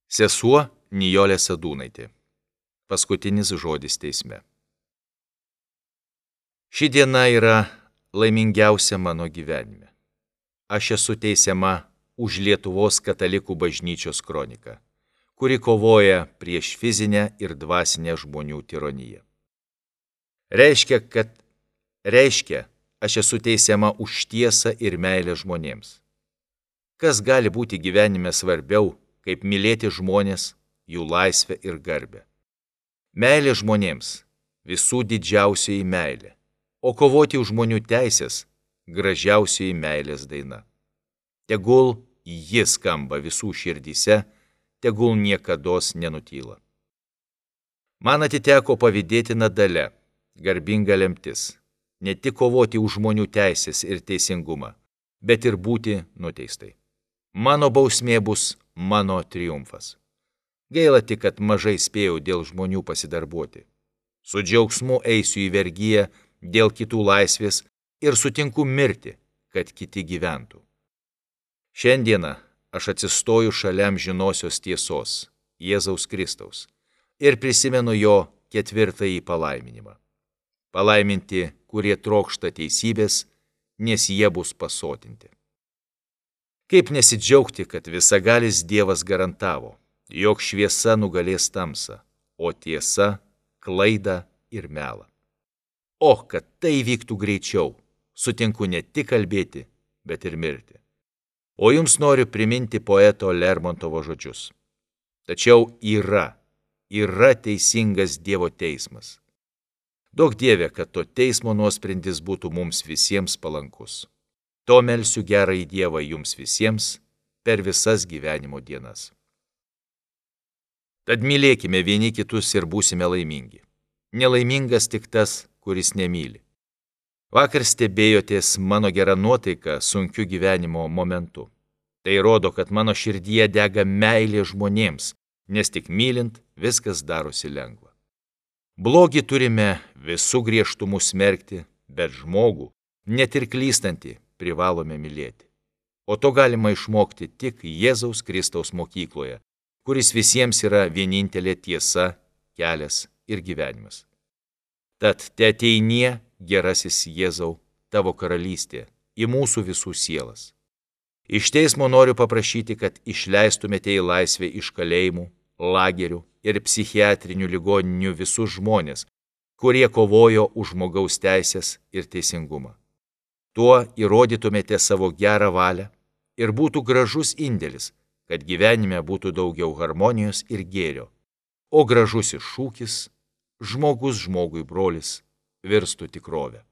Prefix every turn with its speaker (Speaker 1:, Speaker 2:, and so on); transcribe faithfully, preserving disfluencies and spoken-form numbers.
Speaker 1: Sesuo Nijolė Sadūnaitė. Paskutinis žodis teisme. Ši diena yra laimingiausia mano gyvenime. Aš esu teisiama už Lietuvos katalikų bažnyčios kroniką, kuri kovoja prieš fizinę ir dvasinę žmonių tironiją. Reiškia, kad reiškia, aš esu teisiama už tiesą ir meilę žmonėms. Kas gali būti gyvenime svarbiau, kaip mylėti žmonės, jų laisvę ir garbę. Meilė žmonėms – visų didžiausioji meilė, o kovoti už žmonių teisės – gražiausioji meilės daina. Tegul ji skamba visų širdyse, tegul niekados nenutyla. Man atiteko pavydėtina dalia, garbinga lemtis, ne tik kovoti už žmonių teisės ir teisingumą, bet ir būti nuteistai. Mano bausmė bus mano triumfas. Gaila tik, kad mažai spėjau dėl žmonių pasidarbuoti. Su džiaugsmu eisiu į vergiją dėl kitų laisvės ir sutinku mirti, kad kiti gyventų. Šiandieną aš atsistoju šalia amžinosios tiesos, Jėzaus Kristaus, ir prisimenu jo ketvirtąjį palaiminimą. Palaiminti, kurie trokšta teisybės, nes jie bus pasotinti. Kaip nesidžiaugti, kad visagalis Dievas garantavo, jog šviesa nugalės tamsą, o tiesa klaidą ir melą. O, kad tai vyktų greičiau, sutinku ne tik kalbėti, bet ir mirti. O jums noriu priminti poeto Lermontovo žodžius. Tačiau yra, yra teisingas Dievo teismas. Duok Dieve, kad to teismo nuosprendis būtų mums visiems palankus. To melsiu gerąjį Dievą jums visiems per visas gyvenimo dienas. Tad mylėkime vieni kitus ir būsime laimingi. Nelaimingas tik tas, kuris nemyli. Vakar stebėjotės mano gerą nuotaiką sunkiu gyvenimo momentu. Tai rodo, kad mano širdyje dega meilė žmonėms, nes tik mylint viskas darosi lengva. Blogį turime visų griežtumų smerkti, bet žmogų, net ir klystantį, privalome mylėti. O to galima išmokti tik Jėzaus Kristaus mokykloje, kuris visiems yra vienintelė tiesa, kelias ir gyvenimas. Tad te ateinie, gerasis Jėzau, tavo karalystė į mūsų visų sielas. Iš teismo noriu paprašyti, kad išleistumėte į laisvę iš kalėjimų, lagerių ir psichiatrinių ligoninių visus žmonės, kurie kovojo už žmogaus teisės ir teisingumą. Tuo įrodytumėte savo gerą valią ir būtų gražus indėlis, kad gyvenime būtų daugiau harmonijos ir gėrio, o gražusis šūkis, žmogus žmogui brolis, virstų tikrovę.